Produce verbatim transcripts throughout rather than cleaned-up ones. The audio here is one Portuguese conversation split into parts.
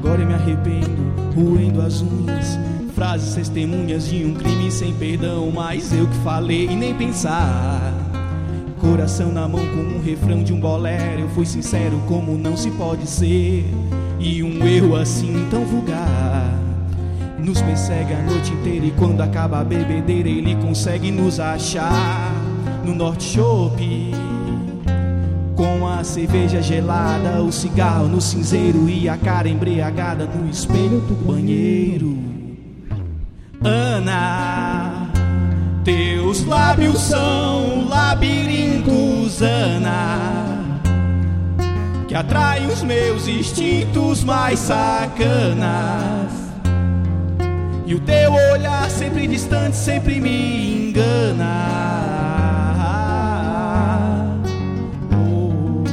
Agora eu me arrependo, roendo as unhas. Frases testemunhas de um crime sem perdão, mas eu que falei e nem pensar. Coração na mão como um refrão de um bolero. Eu fui sincero como não se pode ser, e um erro assim tão vulgar nos persegue a noite inteira, e quando acaba a bebedeira ele consegue nos achar no Norte Chopp, com a cerveja gelada, o cigarro no cinzeiro e a cara embriagada no espelho do banheiro. Ana, teus lábios são labirintos, Ana, que atraem os meus instintos mais sacanas. E o teu olhar sempre distante sempre me engana. Oh.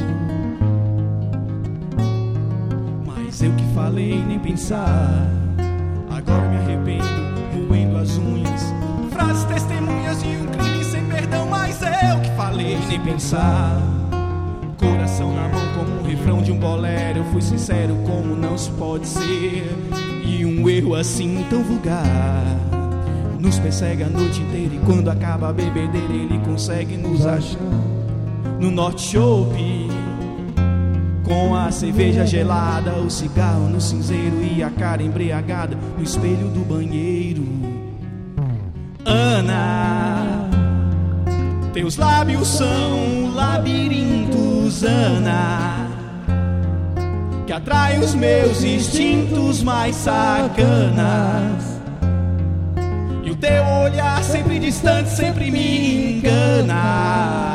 Mas eu que falei nem pensar. Agora me arrependo, roendo as unhas. Frases testemunhas de um crime sem perdão, mas eu que falei nem pensar. Coração na mão como um refrão de um bolero. Eu fui sincero como não se pode ser, e um erro assim tão vulgar nos persegue a noite inteira, e quando acaba a bebedeira ele consegue nos achar no Norte Chopp, com a cerveja gelada, o cigarro no cinzeiro e a cara embriagada no espelho do banheiro. Ana, teus lábios são labirintos, Ana, que atrai os meus instintos mais sacanas. E o teu olhar sempre distante sempre me engana.